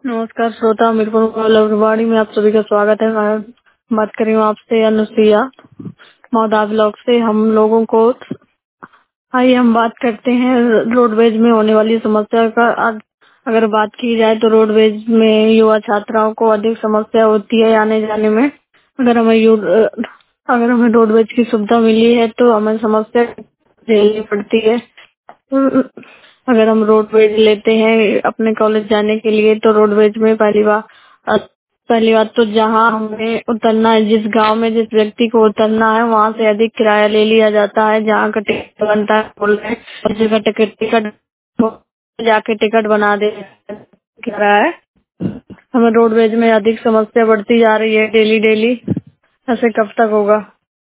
नमस्कार श्रोता, मीरपुर कॉलोनी में आप सभी का स्वागत है। मैं बात कर रही हूँ आपसे अनुसुईया मौदा ब्लॉक से। हम लोगों को आइए हम बात करते हैं रोडवेज में होने वाली समस्या का। अगर बात की जाए तो रोडवेज में युवा छात्राओं को अधिक समस्या होती है आने जाने में। अगर हमें रोडवेज की सुविधा मिली है तो हमें समस्या झेलनी पड़ती है। अगर हम रोडवेज लेते हैं अपने कॉलेज जाने के लिए तो रोडवेज में पहली बात तो जहाँ हमें उतरना है, जिस गांव में जिस व्यक्ति को उतरना है वहाँ से अधिक किराया ले लिया जाता है। जहाँ का टिकट बनता है बोल रहे हैं उस जगह टिकट जाके टिकट बना दे रहा है। हमें रोडवेज में अधिक समस्या बढ़ती जा रही है डेली डेली। ऐसे कब तक होगा?